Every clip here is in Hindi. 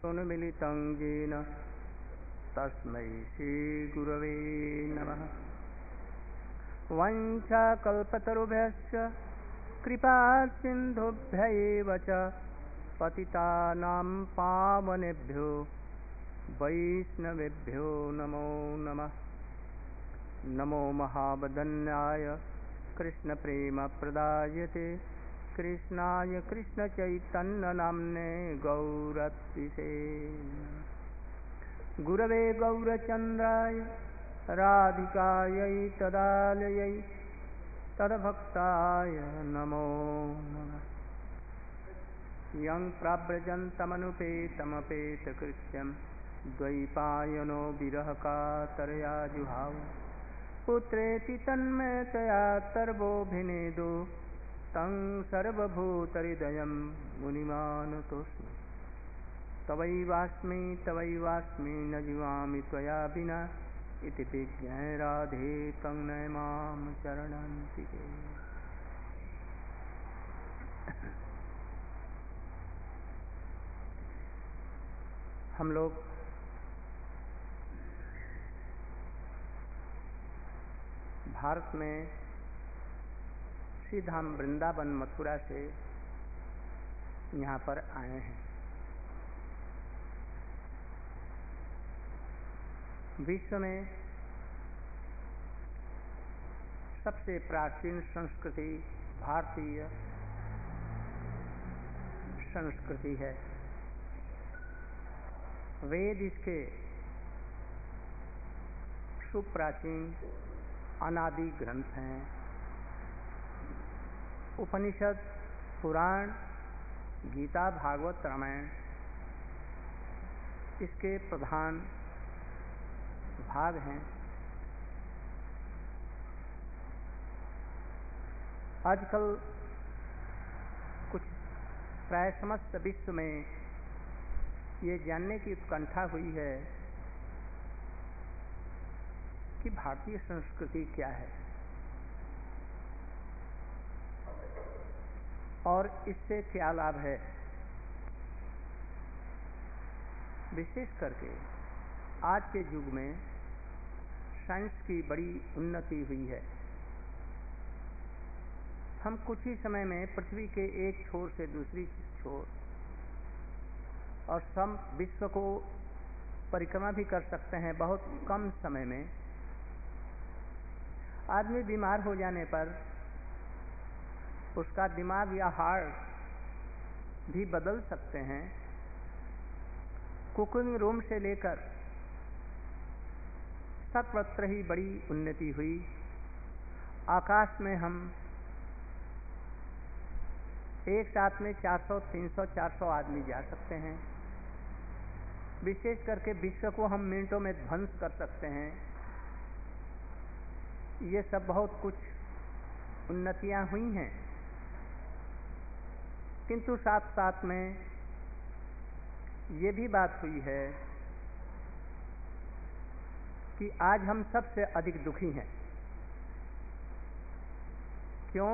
मिलितं येन तस्मै श्रीगुरवे नमः। वंशाकल्पतरुभ्यश्च कृपासिन्धुभ्यैव च पतितानां पावनेभ्यो वैष्णवेभ्यो नमो नमः। नमो महावदन्याय कृष्णप्रेमप्रदायते कृष्णाय कृष्णचैतन्यनाम्ने गौरत्विषे गुरवे गौरचन्द्राय राधिकायै तदालयै तद्भक्ताय नमो नमः। यं प्रव्रजन्तमनुपेतमपेतकृत्यं द्वैपायनो विरहकातरया जुहाव पुत्रेति तन्मयतया सर्वोऽभिनेदो तं सर्वभूतहृदयं मुनिमानतोऽस्मि। तवैवास्मि न जीवामि त्वया विना इति विज्ञाय राधे त्वं नय मां चरणान्तिके। हम लोग भारत में श्री धाम वृंदावन मथुरा से यहाँ पर आए हैं। विश्व में सबसे प्राचीन संस्कृति भारतीय संस्कृति है। वेद इसके सुप्राचीन अनादि ग्रंथ हैं। उपनिषद, पुराण, गीता, भागवत, रामायण इसके प्रधान भाग हैं। आजकल कुछ प्राय समस्त विश्व में ये जानने की उत्कंठा हुई है कि भारतीय संस्कृति क्या है और इससे क्या लाभ है। विशेष करके आज के युग में साइंस की बड़ी उन्नति हुई है। हम कुछ ही समय में पृथ्वी के एक छोर से दूसरी छोर और सम विश्व को परिक्रमा भी कर सकते हैं बहुत कम समय में। आदमी बीमार हो जाने पर उसका दिमाग या हार्ट भी बदल सकते हैं। कुकिंग रूम से लेकर सर्वत्र ही बड़ी उन्नति हुई। आकाश में हम एक साथ में 400, 300, 400 आदमी जा सकते हैं। विशेष करके विश्व को हम मिनटों में ध्वंस कर सकते हैं। ये सब बहुत कुछ उन्नतियां हुई हैं, किंतु साथ साथ में ये भी बात हुई है कि आज हम सबसे अधिक दुखी हैं। क्यों?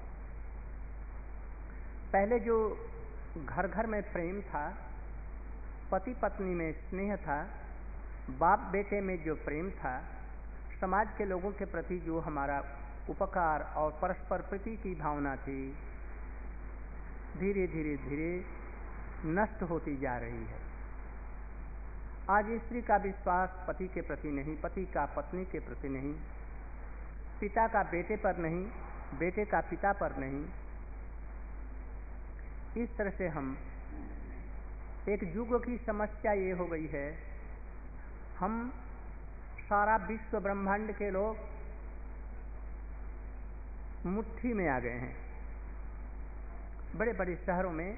पहले जो घर घर में प्रेम था, पति पत्नी में स्नेह था, बाप बेटे में जो प्रेम था, समाज के लोगों के प्रति जो हमारा उपकार और परस्पर प्रीति की भावना थी, धीरे धीरे धीरे नष्ट होती जा रही है। आज स्त्री का विश्वास पति के प्रति नहीं, पति का पत्नी के प्रति नहीं, पिता का बेटे पर नहीं, बेटे का पिता पर नहीं। इस तरह से हम एक युग की समस्या ये हो गई है, हम सारा विश्व ब्रह्मांड के लोग मुट्ठी में आ गए हैं। बड़े बड़े शहरों में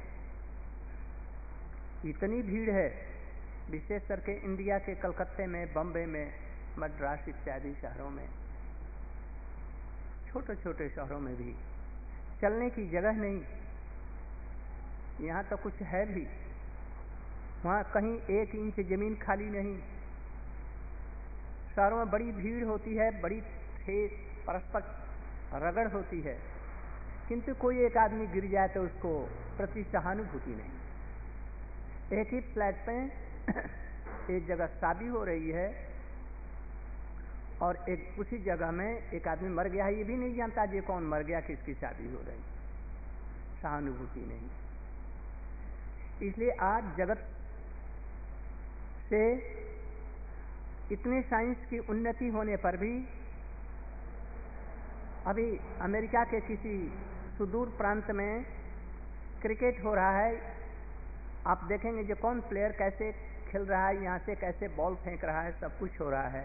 इतनी भीड़ है, विशेष करके इंडिया के कलकत्ते में, बम्बई में, मद्रास इत्यादि शहरों में, छोटे छोटे शहरों में भी चलने की जगह नहीं। यहाँ तो कुछ है भी, वहाँ कहीं 1 इंच जमीन खाली नहीं। शहरों में बड़ी भीड़ होती है, बड़ी ठेस परस्पर रगड़ होती है, किंतु कोई एक आदमी गिर जाए तो उसको प्रति सहानुभूति नहीं। एक ही फ्लैट पे एक जगह शादी हो रही है और एक उसी जगह में एक आदमी मर गया है, ये भी नहीं जानता ये कौन मर गया, किसकी शादी हो रही, सहानुभूति नहीं। इसलिए आज जगत से इतने साइंस की उन्नति होने पर भी अभी अमेरिका के किसी सुदूर प्रांत में क्रिकेट हो रहा है, आप देखेंगे जो कौन प्लेयर कैसे खेल रहा है, यहाँ से कैसे बॉल फेंक रहा है, सब कुछ हो रहा है,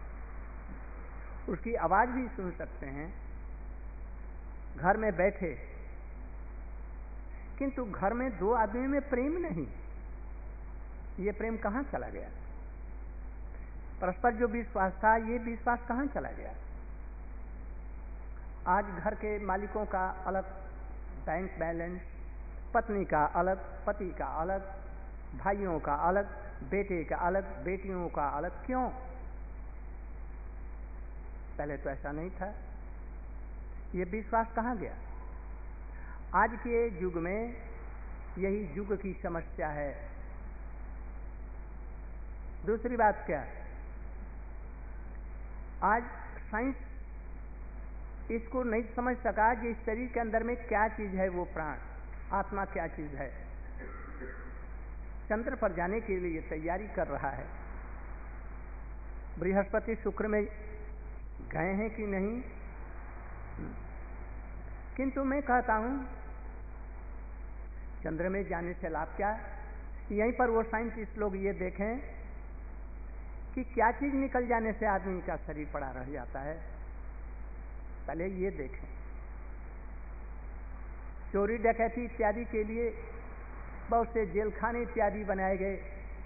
उसकी आवाज भी सुन सकते हैं घर में बैठे। किंतु घर में दो आदमी में प्रेम नहीं, ये प्रेम कहाँ चला गया? परस्पर जो विश्वास था, ये विश्वास कहाँ चला गया? आज घर के मालिकों का अलग बैंक बैलेंस, पत्नी का अलग, पति का अलग, भाइयों का अलग, बेटे का अलग, बेटियों का अलग। क्यों? पहले तो ऐसा नहीं था। ये विश्वास कहाँ गया? आज के युग में यही युग की समस्या है। दूसरी बात क्या? आज साइंस इसको नहीं समझ सका कि इस शरीर के अंदर में क्या चीज है, वो प्राण आत्मा क्या चीज है। चंद्र पर जाने के लिए तैयारी कर रहा है। बृहस्पति शुक्र में गए हैं कि नहीं, किंतु मैं कहता हूं चंद्र में जाने से लाभ क्या? यहीं पर वो साइंटिस्ट लोग ये देखें कि क्या चीज निकल जाने से आदमी का शरीर पड़ा रह जाता है, पहले ये देखें। चोरी डकैती इत्यादि के लिए बहुत से जेल खाने इत्यादि बनाए गए,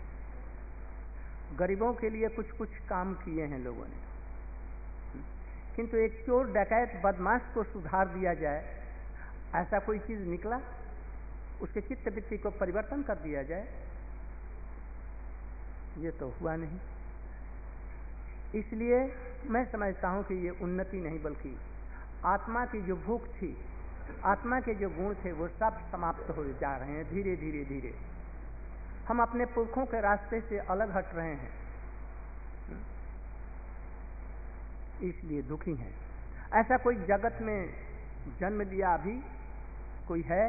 गरीबों के लिए कुछ कुछ काम किए हैं लोगों ने, किंतु एक चोर डकैत बदमाश को सुधार दिया जाए, ऐसा कोई चीज निकला? उसके चित्त वृत्ति को परिवर्तन कर दिया जाए, ये तो हुआ नहीं। इसलिए मैं समझता हूं कि ये उन्नति नहीं, बल्कि आत्मा की जो भूख थी, आत्मा के जो गुण थे, वो सब समाप्त हो जा रहे हैं धीरे धीरे धीरे। हम अपने पुरखों के रास्ते से अलग हट रहे हैं, इसलिए दुखी हैं। ऐसा कोई जगत में जन्म लिया अभी कोई है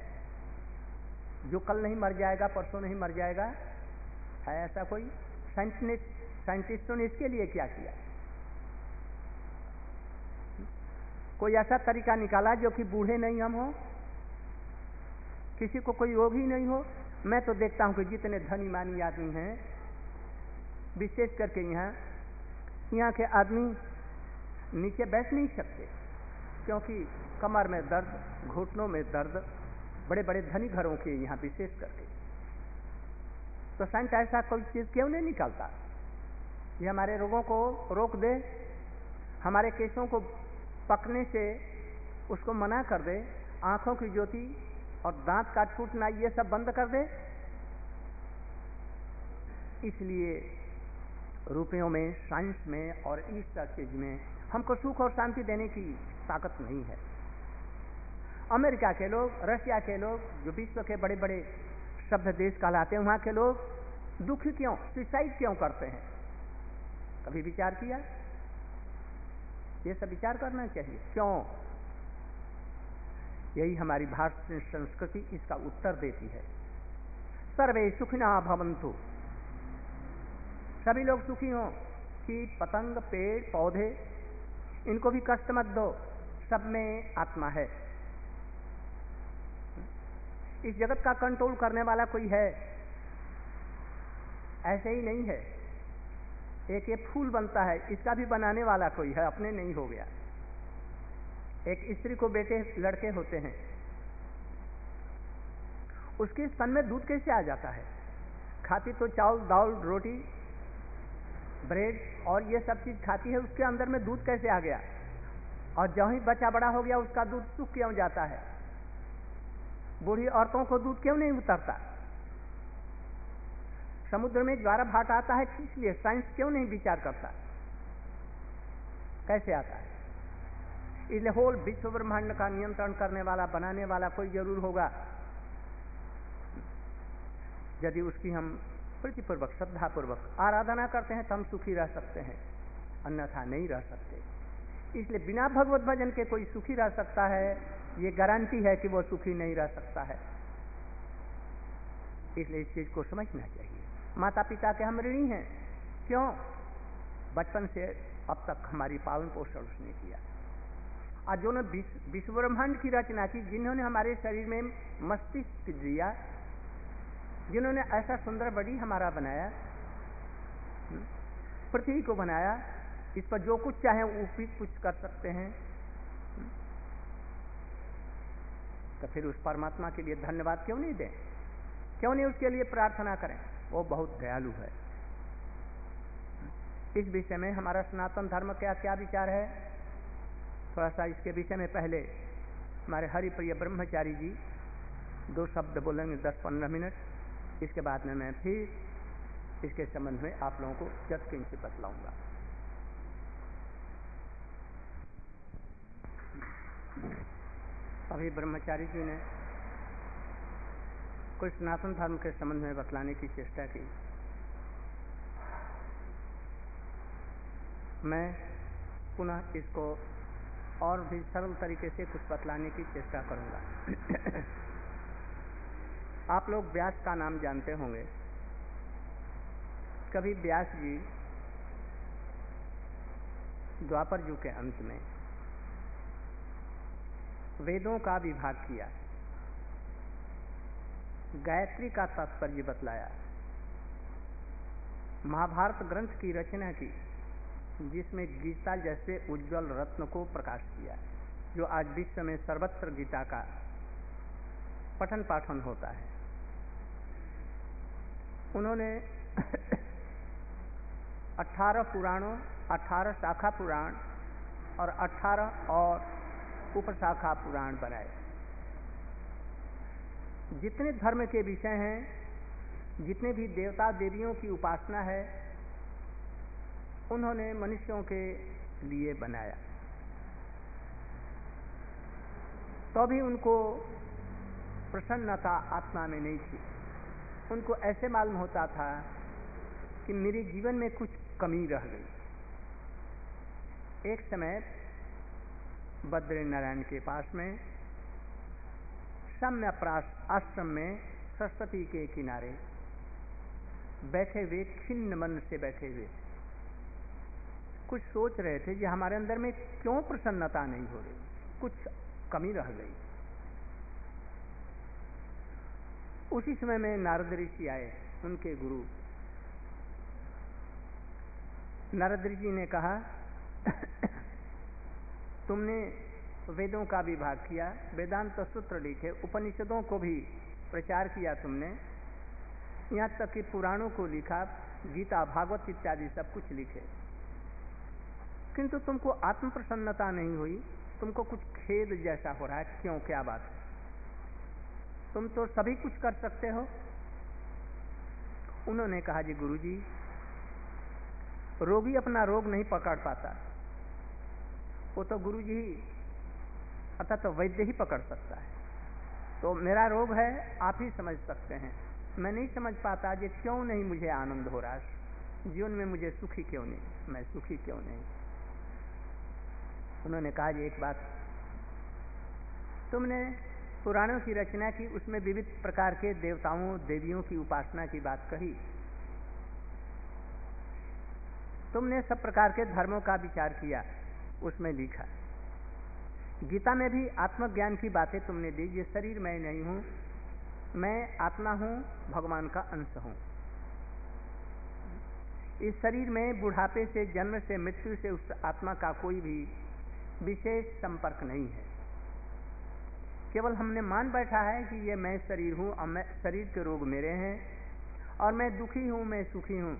जो कल नहीं मर जाएगा, परसों नहीं मर जाएगा? है ऐसा कोई? साइंटिस्टों ने इसके लिए क्या किया? कोई ऐसा तरीका निकाला जो कि बूढ़े नहीं हम हो, किसी को कोई रोग ही नहीं हो। मैं तो देखता हूं कि जितने धनी मानी आदमी हैं, विशेष करके यहाँ के आदमी नीचे बैठ नहीं सकते, क्योंकि कमर में दर्द, घुटनों में दर्द, बड़े बड़े धनी घरों के यहाँ विशेष करके। तो साइंस ऐसा कोई चीज क्यों नहीं निकालता ये हमारे रोगों को रोक दे, हमारे केसों को पकने से उसको मना कर दे, आंखों की ज्योति और दांत का टूटना ये सब बंद कर दे। इसलिए रुपयों में, साइंस में और इस सब चीज में हमको सुख और शांति देने की ताकत नहीं है। अमेरिका के लोग, रशिया के लोग, जो विश्व के बड़े बड़े सभ्य देश कहलाते हैं, वहां के लोग दुखी क्यों, सुसाइड क्यों करते हैं? कभी विचार किया? ये सब विचार करना चाहिए। क्यों? यही हमारी भारतीय संस्कृति इसका उत्तर देती है। सर्वे सुखिनः भवन्तु, सभी लोग सुखी हों। कीट पतंग, पेड़ पौधे, इनको भी कष्ट मत दो, सब में आत्मा है। इस जगत का कंट्रोल करने वाला कोई है? ऐसे ही नहीं है। एक ये फूल बनता है, इसका भी बनाने वाला कोई है, अपने नहीं हो गया। एक स्त्री को बेटे लड़के होते हैं, उसके स्तन में दूध कैसे आ जाता है? खाती तो चावल दाल रोटी ब्रेड और ये सब चीज खाती है, उसके अंदर में दूध कैसे आ गया? और जब ही बच्चा बड़ा हो गया, उसका दूध सूख क्यों जाता है? बूढ़ी औरतों को दूध क्यों नहीं उतरता? समुद्र में ज्वार भाट आता है, इसलिए साइंस क्यों नहीं विचार करता कैसे आता है? इसलिए होल विश्व ब्रह्मांड का नियंत्रण करने वाला, बनाने वाला कोई जरूर होगा। यदि उसकी हम प्रीतिपूर्वक श्रद्धापूर्वक आराधना करते हैं तो हम सुखी रह सकते हैं, अन्यथा नहीं रह सकते। इसलिए बिना भगवत भजन के कोई सुखी रह सकता है, ये गारंटी है कि वो सुखी नहीं रह सकता है। इसलिए इस चीज को समझना चाहिए। माता पिता के हम ऋणी हैं। क्यों? बचपन से अब तक हमारी पालन पोषण उसने किया। आज जो ने विश्व ब्रह्मांड की रचना की, जिन्होंने हमारे शरीर में मस्तिष्क दिया, जिन्होंने ऐसा सुंदर बॉडी हमारा बनाया, पृथ्वी को बनाया, इस पर जो कुछ चाहे वो भी कुछ कर सकते हैं, तो फिर उस परमात्मा के लिए धन्यवाद क्यों नहीं दें? क्यों नहीं उसके लिए प्रार्थना करें? वो बहुत दयालु है। इस विषय में हमारा सनातन धर्म क्या क्या विचार है, थोड़ा सा इसके विषय में पहले हमारे हरिप्रिय ब्रह्मचारी जी 2 शब्द बोलेंगे, 10-15 मिनट। इसके बाद में मैं फिर इसके संबंध में आप लोगों को यत्किंचित बतलाऊंगा। अभी ब्रह्मचारी जी ने कुछ सनातन धर्म के संबंध में बतलाने की चेष्टा की। मैं पुनः इसको और भी सरल तरीके से कुछ बतलाने की चेष्टा करूंगा। आप लोग व्यास का नाम जानते होंगे। कभी व्यास जी द्वापर युग के अंत में वेदों का विभाग किया, गायत्री का तात्पर्य बतलाया, महाभारत ग्रंथ की रचना की, जिसमें गीता जैसे उज्जवल रत्न को प्रकाश किया, जो आज विश्व में सर्वत्र गीता का पठन पाठन होता है। उन्होंने 18 पुराणों, 18 शाखा पुराण और 18 और उपशाखा पुराण बनाए। जितने धर्म के विषय हैं, जितने भी देवता देवियों की उपासना है, उन्होंने मनुष्यों के लिए बनाया। तो भी उनको प्रसन्नता आत्मा में नहीं थी। उनको ऐसे मालूम होता था कि मेरे जीवन में कुछ कमी रह गई। एक समय बद्रीनारायण के पास में सम्यप्रास आश्रम में सरस्वती के किनारे बैठे हुए, खिन्न मन से बैठे हुए कुछ सोच रहे थे कि हमारे अंदर में क्यों प्रसन्नता नहीं हो रही, कुछ कमी रह गई। उसी समय में नारद ऋषि आए, उनके गुरु। नारद ऋषि ने कहा, तुमने वेदों का विभाग किया, वेदांत सूत्र लिखे, उपनिषदों को भी प्रचार किया तुमने, यहाँ तक कि पुराणों को लिखा, गीता भागवत इत्यादि सब कुछ लिखे, किंतु तुमको आत्म प्रसन्नता नहीं हुई। तुमको कुछ खेद जैसा हो रहा है। क्यों, क्या बात है? तुम तो सभी कुछ कर सकते हो। उन्होंने कहा, जी गुरुजी, रोगी अपना रोग नहीं पकड़ पाता, वो तो गुरुजी अर्थात तो वैद्य ही पकड़ सकता है। तो मेरा रोग है, आप ही समझ सकते हैं। मैं नहीं समझ पाता कि क्यों नहीं मुझे आनंद हो रहा है, जीवन में मुझे सुखी क्यों नहीं, मैं सुखी क्यों नहीं। उन्होंने कहा, जी एक बात, तुमने पुराणों की रचना की, उसमें विविध प्रकार के देवताओं देवियों की उपासना की बात कही, तुमने सब प्रकार के धर्मों का विचार किया, उसमें लिखा। गीता में भी आत्मज्ञान की बातें तुमने दी। ये शरीर मैं नहीं हूं, मैं आत्मा हूं, भगवान का अंश हूं। इस शरीर में बुढ़ापे से, जन्म से, मृत्यु से उस आत्मा का कोई भी विशेष संपर्क नहीं है। केवल हमने मान बैठा है कि ये मैं शरीर हूं और मैं, शरीर के रोग मेरे हैं और मैं दुखी हूं, मैं सुखी हूं।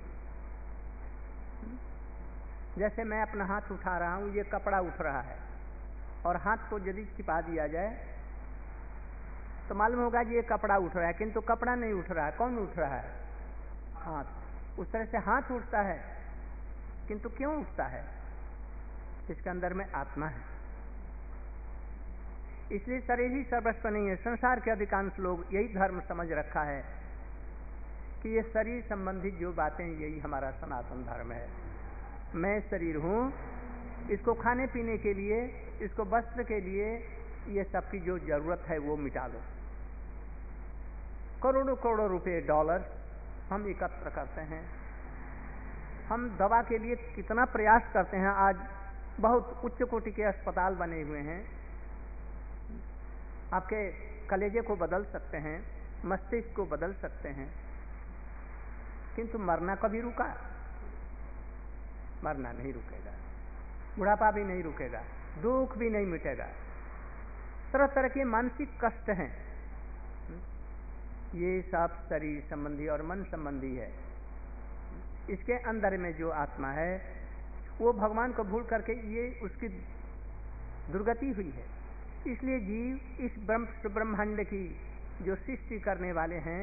जैसे मैं अपना हाथ उठा रहा हूं, ये कपड़ा उठ रहा है और हाथ को यदि छिपा दिया जाए तो मालूम होगा कि ये कपड़ा उठ रहा है, किंतु कपड़ा नहीं उठ रहा है। कौन उठ रहा है? हाथ। उस तरह से हाथ उठता है, किंतु क्यों उठता है? इसके अंदर में आत्मा है। इसलिए शरीर ही सर्वस्व नहीं है। संसार के अधिकांश लोग यही धर्म समझ रखा है कि ये शरीर संबंधित जो बातें, यही हमारा सनातन धर्म है। मैं शरीर हूँ, इसको खाने पीने के लिए, इसको वस्त्र के लिए, ये सब की जो जरूरत है वो मिटा लो। करोड़ों करोड़ों रुपए, डॉलर हम एकत्र करते हैं। हम दवा के लिए कितना प्रयास करते हैं। आज बहुत उच्च कोटि के अस्पताल बने हुए हैं, आपके कलेजे को बदल सकते हैं, मस्तिष्क को बदल सकते हैं, किंतु मरना कभी रुका? मरना नहीं रुकेगा, बुढ़ापा भी नहीं रुकेगा, दुख भी नहीं मिटेगा। तरह तरह के मानसिक कष्ट हैं, ये सब शरीर संबंधी और मन संबंधी है। इसके अंदर में जो आत्मा है वो भगवान को भूल करके ये उसकी दुर्गति हुई है। इसलिए जीव इस ब्रह्मांड की जो सृष्टि करने वाले हैं,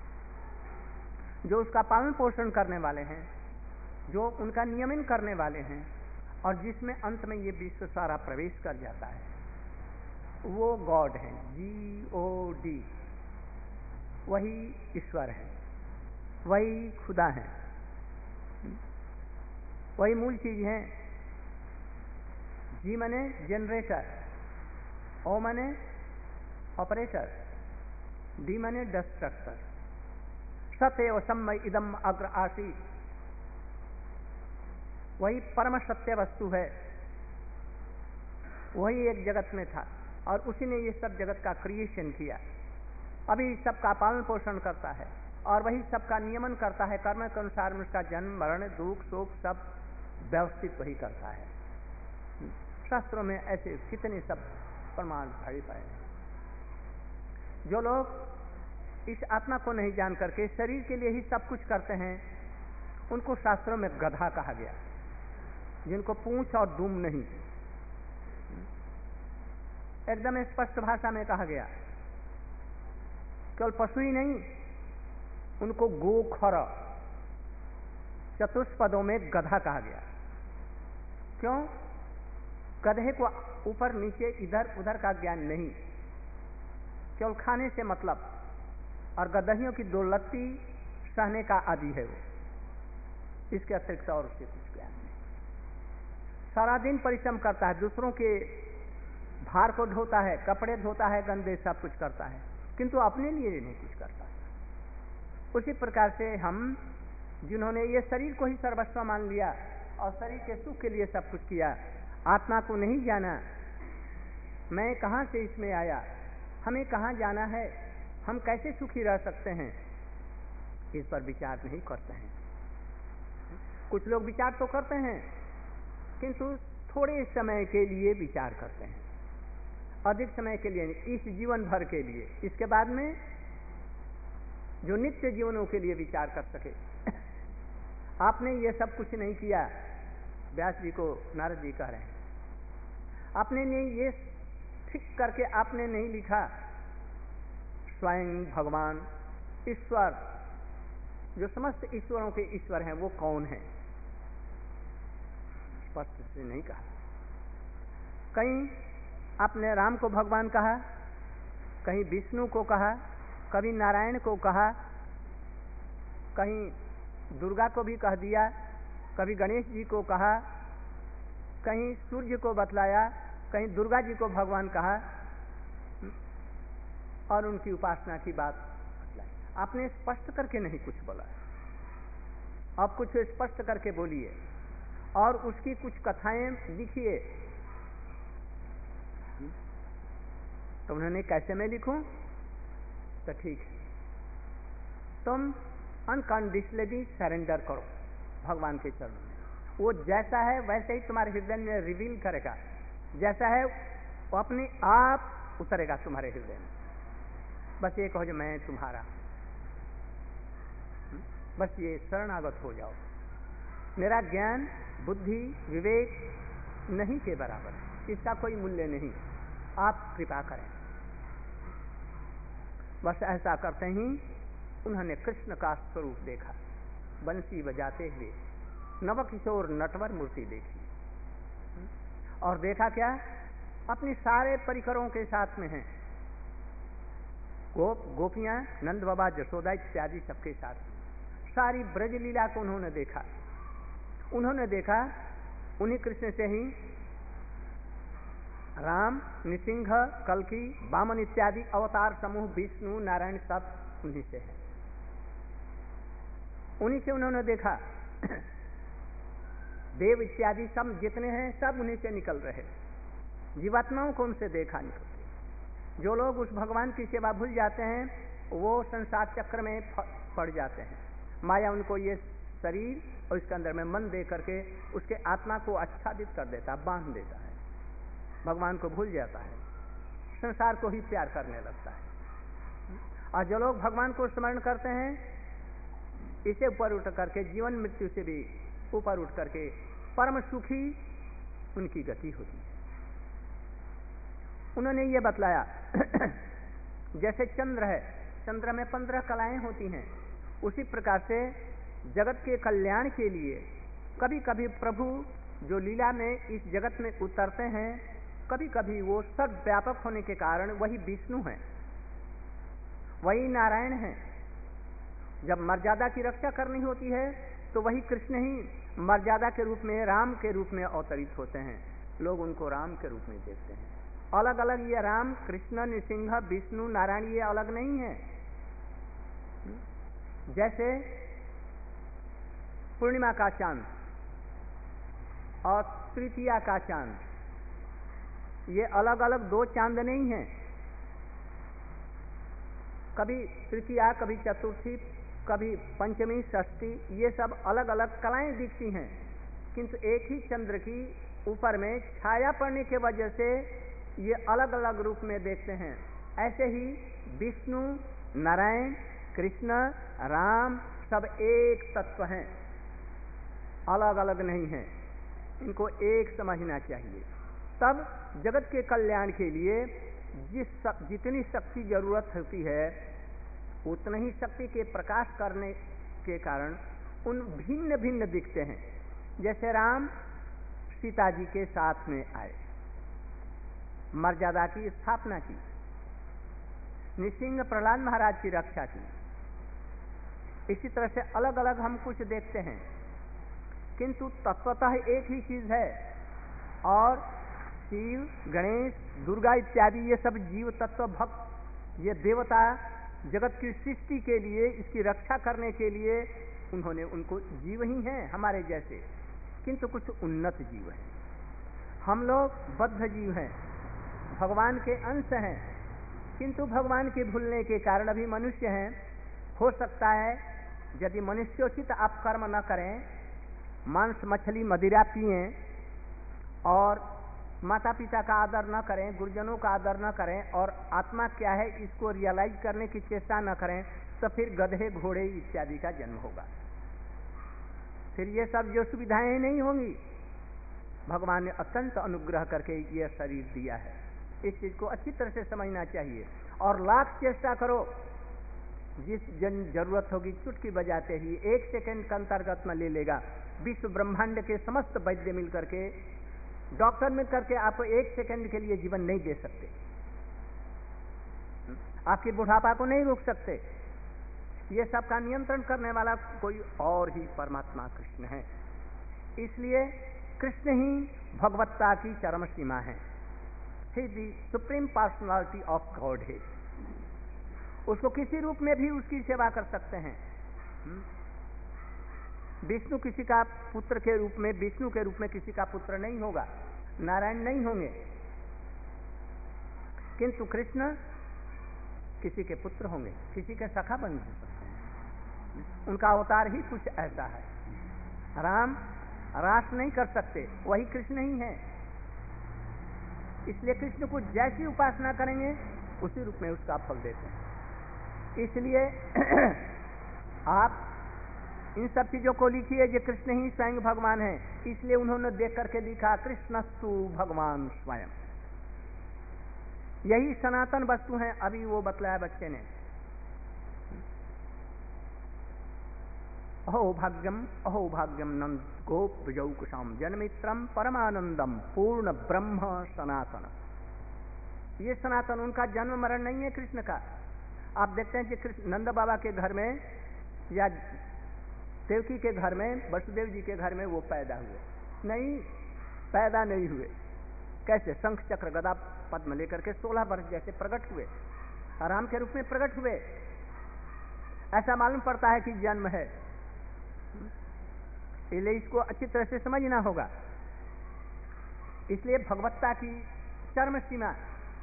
जो उसका पालन पोषण करने वाले हैं, जो उनका नियमन करने वाले हैं, और जिसमें अंत में ये विश्व सारा प्रवेश कर जाता है, वो गॉड है, GOD। वही ईश्वर है, वही खुदा है, वही मूल चीज है। जी मने जनरेटर, ओ मने ऑपरेटर, डी मने डिस्ट्रक्टर। सत्य समय इदम अग्र आसी, वही परम सत्य वस्तु है। वही एक जगत में था और उसी ने ये सब जगत का क्रिएशन किया। अभी सबका पालन पोषण करता है और वही सबका नियमन करता है। कर्म के अनुसार उसका जन्म, मरण, दुख, सुख सब व्यवस्थित वही करता है। शास्त्रों में ऐसे कितने सब प्रमाण भरे पड़े हैं। जो लोग इस आत्मा को नहीं जान करके शरीर के लिए ही सब कुछ करते हैं, उनको शास्त्रों में गधा कहा गया, जिनको पूंछ और दुम नहीं। एकदम स्पष्ट भाषा में कहा गया। केवल पशु ही नहीं, उनको गोखर, चतुष्पदों में गधा कहा गया। क्यों? गधे को ऊपर नीचे इधर उधर का ज्ञान नहीं, केवल खाने से मतलब, और गदहियों की दो लत्ती सहने का आदि है वो, इसके अतिरिक्त और उससे कुछ ज्ञान नहीं। सारा दिन परिश्रम करता है, दूसरों के भार को ढोता है, कपड़े धोता है, गंदे सब कुछ करता है, किंतु अपने लिए नहीं कुछ करता। उसी प्रकार से हम जिन्होंने ये शरीर को ही सर्वस्व मान लिया और शरीर के सुख के लिए सब कुछ किया, आत्मा को नहीं जाना, मैं कहाँ से इसमें आया, हमें कहाँ जाना है, हम कैसे सुखी रह सकते हैं, इस पर विचार नहीं करते हैं। कुछ लोग विचार तो करते हैं, किंतु थोड़े समय के लिए विचार करते हैं, अधिक समय के लिए नहीं, इस जीवन भर के लिए। इसके बाद में जो नित्य जीवनों के लिए विचार कर सके। आपने ये सब कुछ नहीं किया, व्यास जी को नारद जी कह रहे हैं, आपने नहीं ये ठीक करके आपने नहीं लिखा। स्वयं भगवान ईश्वर, जो समस्त ईश्वरों के ईश्वर हैं, वो कौन है, स्पष्ट से नहीं कहा। कहीं आपने राम को भगवान कहा, कहीं विष्णु को कहा, कभी नारायण को कहा, कहीं दुर्गा को भी कह दिया, कभी गणेश जी को कहा, कहीं सूर्य को बतलाया, कहीं दुर्गा जी को भगवान कहा और उनकी उपासना की बात बतलाई। आपने स्पष्ट करके नहीं कुछ बोला, आप कुछ स्पष्ट करके बोलिए और उसकी कुछ कथाएं लिखिए। तो उन्होंने कैसे मैं लिखूं? तो ठीक है, तुम अनकंडीशनली सरेंडर करो भगवान के चरणों में। वो जैसा है वैसे ही तुम्हारे हृदय में रिवील करेगा, जैसा है वो अपने आप उतरेगा तुम्हारे हृदय में। बस ये कहो जो मैं तुम्हारा, बस ये शरणागत हो जाओ। मेरा ज्ञान, बुद्धि, विवेक नहीं के बराबर है, इसका कोई मूल्य नहीं, आप कृपा करें। बस ऐसा करते ही उन्होंने कृष्ण का स्वरूप देखा, बंसी बजाते हुए नवकिशोर नटवर मूर्ति देखी। और देखा क्या? अपने सारे परिकरों के साथ में हैं, गोप गोपियां, नंद बाबा, जसोदा इत्यादि सबके साथ में। सारी ब्रज लीला को उन्होंने देखा। उन्होंने देखा उन्हीं कृष्ण से ही राम, नृसिंह, कल्कि, वामन इत्यादि अवतार समूह, विष्णु, नारायण सब उन्हीं से है। उन्हीं से उन्होंने देखा देव इत्यादि सब जितने हैं सब उन्हीं से निकल रहे। जीवात्माओं को उनसे देखा निकलते। जो लोग उस भगवान की सेवा भूल जाते हैं वो संसार चक्र में पड़ जाते हैं। माया उनको ये शरीर और इसके अंदर में मन दे करके उसके आत्मा को आच्छादित कर देता, बांध देता है, भगवान को भूल जाता है, संसार को ही प्यार करने लगता है। और जो लोग भगवान को स्मरण करते हैं इसे ऊपर उठ करके, जीवन मृत्यु से भी ऊपर उठ करके परम सुखी उनकी गति होती है। उन्होंने ये बतलाया जैसे चंद्र है, चंद्र में 15 कलाएं होती हैं, उसी प्रकार से जगत के कल्याण के लिए कभी कभी प्रभु जो लीला में इस जगत में उतरते हैं, कभी कभी वो सर्वव्यापक होने के कारण वही विष्णु हैं, वही नारायण हैं। जब मर्यादा की रक्षा करनी होती है तो वही कृष्ण ही मर्यादा के रूप में, राम के रूप में अवतरित होते हैं। लोग उनको राम के रूप में देखते हैं। अलग अलग ये राम, कृष्ण, नृसिंह, विष्णु, नारायण ये अलग नहीं है। जैसे पूर्णिमा का चांद और तृतीया का चांद, ये अलग अलग दो चांद नहीं हैं। कभी तृतीया, कभी चतुर्थी, कभी पंचमी, षष्ठी, ये सब अलग अलग कलाएं दिखती हैं, किंतु एक ही चंद्र की ऊपर में छाया पड़ने के वजह से ये अलग अलग रूप में देखते हैं। ऐसे ही विष्णु, नारायण, कृष्ण, राम सब एक तत्व हैं, अलग अलग नहीं हैं। इनको एक समझना चाहिए। तब जगत के कल्याण के लिए जितनी शक्ति जरूरत होती है उतनी ही शक्ति के प्रकाश करने के कारण उन भिन्न भिन्न दिखते हैं। जैसे राम सीता जी के साथ में आए, मर्यादा की स्थापना की, नृसिंह प्रहलाद महाराज की रक्षा की। इसी तरह से अलग अलग हम कुछ देखते हैं, किंतु तत्वतः एक ही चीज है। और शिव, गणेश, दुर्गा इत्यादि ये सब जीव तत्व भक्त, ये देवता जगत की सृष्टि के लिए, इसकी रक्षा करने के लिए उन्होंने उनको जीव ही हैं हमारे जैसे, किंतु कुछ उन्नत जीव हैं। हम लोग बद्ध जीव हैं, भगवान के अंश हैं, किंतु भगवान के भूलने के कारण अभी मनुष्य हैं। हो सकता है यदि मनुष्योचित आप कर्म न करें, मांस मछली मदिरा पिएं और माता पिता का आदर न करें, गुरुजनों का आदर न करें और आत्मा क्या है इसको रियलाइज करने की चेष्टा न करें, तो फिर गधे, घोड़े इत्यादि का जन्म होगा। फिर ये सब जो सुविधाएं नहीं होंगी। भगवान ने अत्यंत अनुग्रह करके ये शरीर दिया है, इस चीज को अच्छी तरह से समझना चाहिए। और लाख चेष्टा करो, जिस जरूरत होगी चुटकी बजाते ही 1 सेकंड का अंतर्गत में ले लेगा। विश्व ब्रह्मांड के समस्त वैद्य मिल करके, डॉक्टर मिल करके आपको 1 सेकंड के लिए जीवन नहीं दे सकते, आपकी बुढ़ापा को नहीं रोक सकते। ये सब का नियंत्रण करने वाला कोई और ही परमात्मा कृष्ण है। इसलिए कृष्ण ही भगवत्ता की चरम सीमा है। He the supreme personality of God है। उसको किसी रूप में भी उसकी सेवा कर सकते हैं। विष्णु किसी का पुत्र के रूप में, विष्णु के रूप में किसी का पुत्र नहीं होगा, नारायण नहीं होंगे, किंतु कृष्ण किसी के पुत्र होंगे, किसी के सखा बन सकते हैं। उनका अवतार ही कुछ ऐसा है। राम रास नहीं कर सकते, वही कृष्ण ही है। इसलिए कृष्ण को जैसी उपासना करेंगे उसी रूप में उसका फल देते हैं। इसलिए आप इन सब चीजों को लिखिए, जो कृष्ण ही स्वयं भगवान है। इसलिए उन्होंने देख करके लिखा कृष्णस्तु भगवान स्वयं। यही सनातन वस्तु है। अभी वो बतलाया बच्चे ने, अहो भाग्यम नंद गोप विजौकुशम जन्मित्रम परमानंदम पूर्ण ब्रह्म सनातन। ये सनातन, उनका जन्म मरण नहीं है कृष्ण का। आप देखते हैं कि कृष्ण नंद बाबा के घर में या देवकी के घर में, वसुदेव जी के घर में वो पैदा हुए? नहीं, पैदा नहीं हुए। कैसे? शंख चक्र गदा पद्म लेकर के 16 वर्ष जैसे प्रकट हुए, राम के रूप में प्रकट हुए। ऐसा मालूम पड़ता है कि जन्म है, इसलिए इसको अच्छी तरह से समझना होगा। इसलिए भगवत्ता की चरम सीमा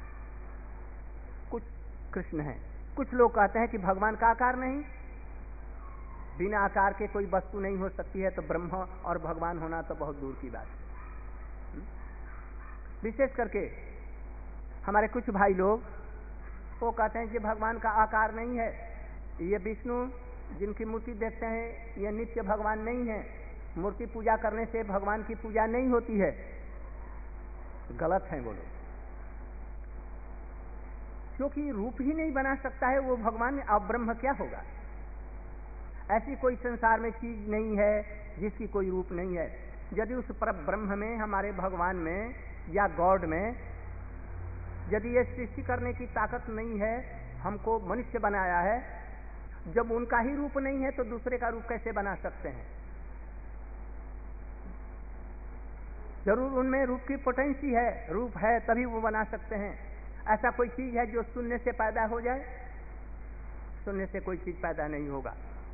कुछ कृष्ण है। कुछ लोग कहते हैं कि भगवान का आकार नहीं, बिना आकार के कोई वस्तु नहीं हो सकती है, तो ब्रह्म और भगवान होना तो बहुत दूर की बात है। विशेष करके हमारे कुछ भाई लोग वो कहते हैं कि भगवान का आकार नहीं है, ये विष्णु जिनकी मूर्ति देखते हैं ये नित्य भगवान नहीं है, मूर्ति पूजा करने से भगवान की पूजा नहीं होती है। गलत है वो लोग, क्योंकि रूप ही नहीं बना सकता है वो भगवान, अब ब्रह्म क्या होगा? ऐसी कोई संसार में चीज नहीं है जिसकी कोई रूप नहीं है। यदि उस पर ब्रह्म में, हमारे भगवान में या गॉड में, यदि ये सृष्टि करने की ताकत नहीं है, हमको मनुष्य बनाया है, जब उनका ही रूप नहीं है तो दूसरे का रूप कैसे बना सकते हैं? जरूर उनमें रूप की पोटेंसी है, रूप है तभी वो बना सकते हैं। ऐसा कोई चीज है जो शून्य से पैदा हो जाए? शून्य से कोई चीज पैदा नहीं होगा।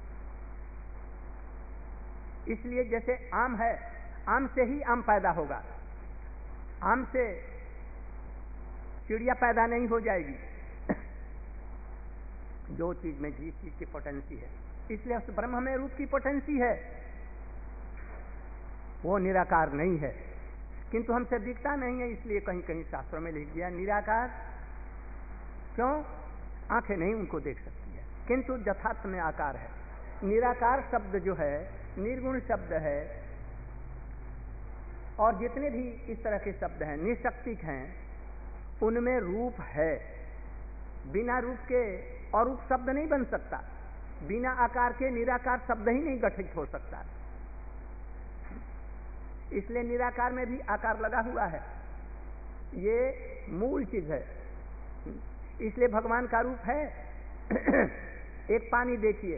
इसलिए जैसे आम है, आम से ही आम पैदा होगा, आम से चिड़िया पैदा नहीं हो जाएगी। जो चीज में जिस चीज की पोटेंसी है, इसलिए उस ब्रह्म में रूप की पोटेंसी है, वो निराकार नहीं है, किंतु हमसे दिखता नहीं है। इसलिए कहीं कहीं शास्त्रों में लिख दिया निराकार। क्यों? आंखें नहीं उनको देख सकती है, किंतु यथार्थ में आकार है। निराकार शब्द जो है निर्गुण शब्द है, और जितने भी इस तरह के शब्द हैं निशक्तिक हैं, उनमें रूप है। बिना रूप के और रूप शब्द नहीं बन सकता, बिना आकार के निराकार शब्द ही नहीं गठित हो सकता। इसलिए निराकार में भी आकार लगा हुआ है, ये मूल चीज है। इसलिए भगवान का रूप है। एक पानी देखिए,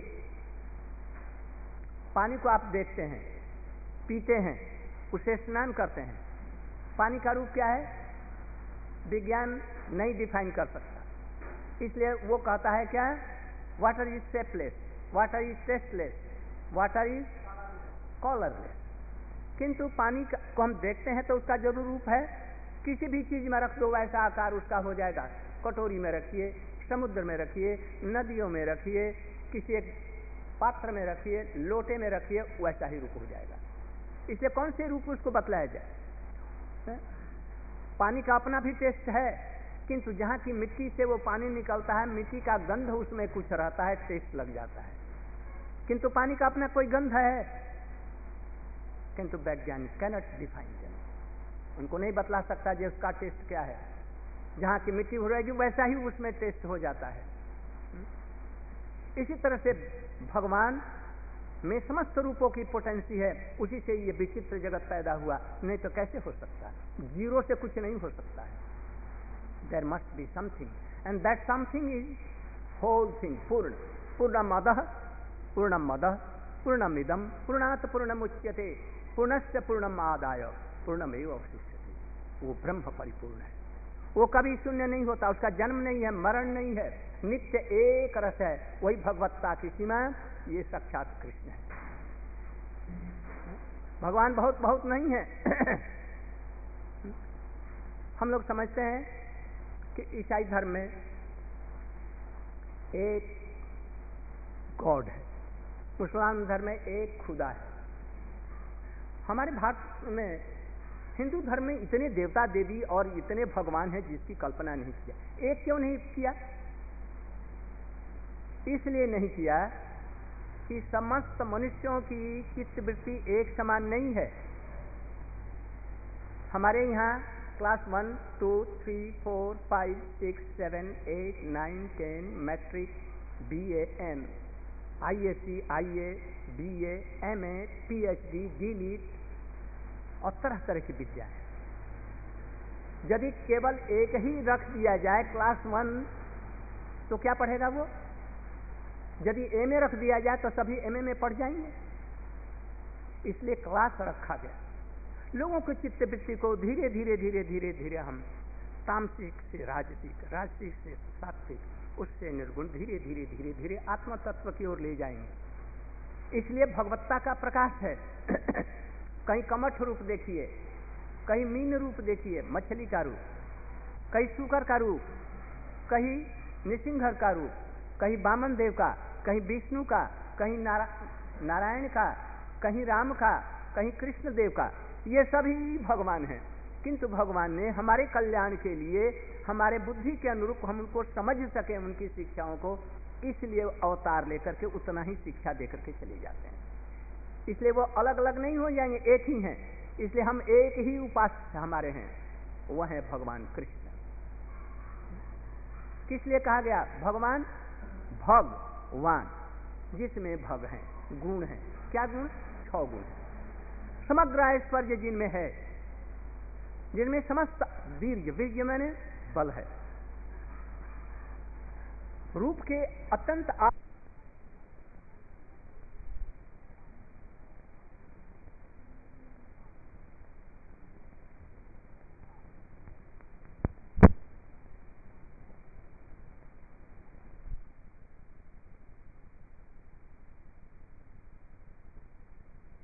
पानी को आप देखते हैं, पीते हैं, उसे स्नान करते हैं, पानी का रूप क्या है? विज्ञान नहीं डिफाइन कर सकता। इसलिए वो कहता है क्या? Water is shapeless, water is tasteless, water is colourless. किंतु पानी को हम देखते हैं तो उसका जरूर रूप है। किसी भी चीज में रख दो वैसा आकार उसका हो जाएगा। कटोरी में रखिए, समुद्र में रखिए, नदियों में रखिए, किसी एक पात्र में रखिए, लोटे में रखिए, वैसा ही रूप हो जाएगा। इसलिए कौन से रूप उसको बतलाया जाए? पानी का अपना भी टेस्ट है, किंतु जहाँ की मिट्टी से वो पानी निकलता है, मिट्टी का गंध उसमें कुछ रहता है, टेस्ट लग जाता है। किंतु पानी का अपना कोई गंध है, किंतु वैज्ञानिक कैनॉट डिफाइन देम, उनको नहीं बतला सकता जो उसका टेस्ट क्या है। जहाँ की मिट्टी हो रहेगी वैसा ही उसमें टेस्ट हो जाता है। इसी तरह से भगवान में समस्त रूपों की पोटेंसी है, उसी से ये विचित्र जगत पैदा हुआ, नहीं तो कैसे हो सकता है? जीरो से कुछ नहीं हो सकता है। There must be something, and that something is whole thing, पूर्ण। पूर्णमदः पूर्णमदः पूर्णमिदं पूर्णात् पूर्णमुच्यते पूर्णस्य पूर्णमादाय पूर्णमेव अवशिष्यते। वो ब्रह्म परिपूर्ण है, वो कभी शून्य नहीं होता, उसका जन्म नहीं है, मरण नहीं है, नित्य एक रस है। वही भगवत्ता की सीमा, ये साक्षात कृष्ण है। भगवान बहुत बहुत नहीं है। हम लोग समझते हैं कि ईसाई धर्म में एक गॉड है, मुसलमान धर्म में एक खुदा है। हमारे भारत में हिंदू धर्म में इतने देवता देवी और इतने भगवान हैं जिसकी कल्पना नहीं किया। एक क्यों नहीं किया? इसलिए नहीं किया कि समस्त मनुष्यों की चित्तवृत्ति एक समान नहीं है। हमारे यहाँ class 1, 2, 3, 4, 5, 6, 7, 8, 9, 10 matric, BA, M, ISC, IA, BA, MA, PhD, DLiT और तरह तरह की विद्या है। यदि केवल एक ही रख दिया जाए क्लास 1 तो क्या पढ़ेगा वो? यदि MA रख दिया जाए तो सभी MA में पढ़ जाएंगे? इसलिए क्लास रखा गया। लोगों के चित्त वृत्ति को धीरे धीरे धीरे धीरे धीरे हम तामसिक से राजसिक, राजसिक से सात्विक, उससे निर्गुण, धीरे धीरे धीरे धीरे आत्म तत्व की ओर ले जाएंगे। इसलिए भगवत्ता का प्रकाश है। कहीं कमठ रूप देखिए, कहीं मीन रूप देखिए, मछली का रूप, कहीं सूकर का रूप, कहीं नृसिंह का रूप, कहीं वामन देव का, कहीं विष्णु का, कहीं नारायण का, कहीं राम का, कहीं कृष्ण देव का, ये सभी भगवान हैं। किंतु भगवान ने हमारे कल्याण के लिए, हमारे बुद्धि के अनुरूप हम उनको समझ सके, उनकी शिक्षाओं को, इसलिए अवतार लेकर के उतना ही शिक्षा देकर के चले जाते हैं। इसलिए वो अलग अलग नहीं हो जाएंगे, एक ही हैं। इसलिए हम एक ही उपास्य हमारे हैं, वह है भगवान कृष्ण। किस लिए कहा गया भगवान? भगवान, जिसमें भग है, गुण है। क्या गुण? 6 गुण। समग्र ऐश्वर्य जिनमें है, जिनमें समस्त वीर्य, वीर्य मैंने बल है, रूप के अत्यंत